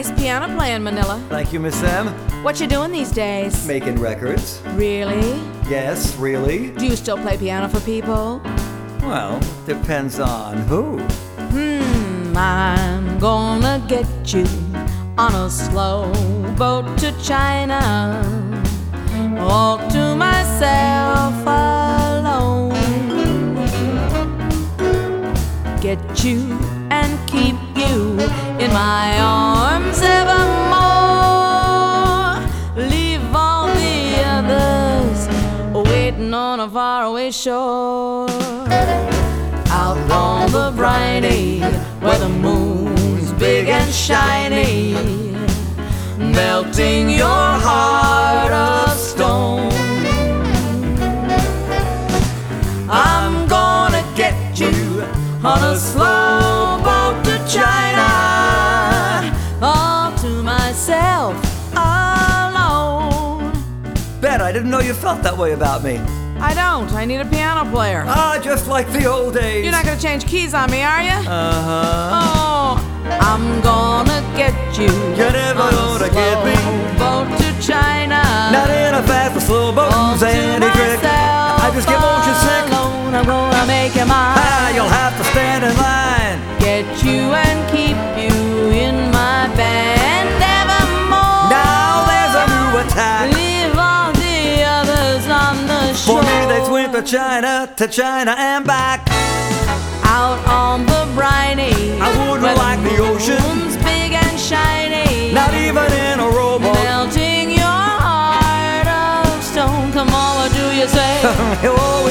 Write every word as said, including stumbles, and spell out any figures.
Nice piano playing, Manila. Thank you, Miss M. What you doing these days? Making records. Really? Yes, really? Do you still play piano for people? Well, depends on who. Hmm, I'm gonna get you on a slow boat to China, all to myself alone. Get you and keep you in my arms evermore. Leave all the others waiting on a faraway shore. Out on the briny, where the moon's big and shiny, melting your heart of stone. I'm gonna get you on a slow boat to China, all to myself alone. Bet, I didn't know you felt that way about me. I don't. I need a piano player. Ah, just like the old days. You're not gonna change keys on me, are you? Uh-huh. Oh, I'm gonna get you. You're never on a gonna get me. slow boat to China. Not in a fast or slow boat, All to any trick. myself I just get motion sick. alone. I'm gonna make you mine. Ah, you'll have to stand in line. Get you and keep you in my band evermore. Now there's a new attack. Leave all the others on the shore. For me, they swim to China, to China and back. Out on the briny, I wouldn't where like the ocean. moon's big and shiny, Not even in a rowboat. melting your heart of stone. Come on, what do you say? Oh,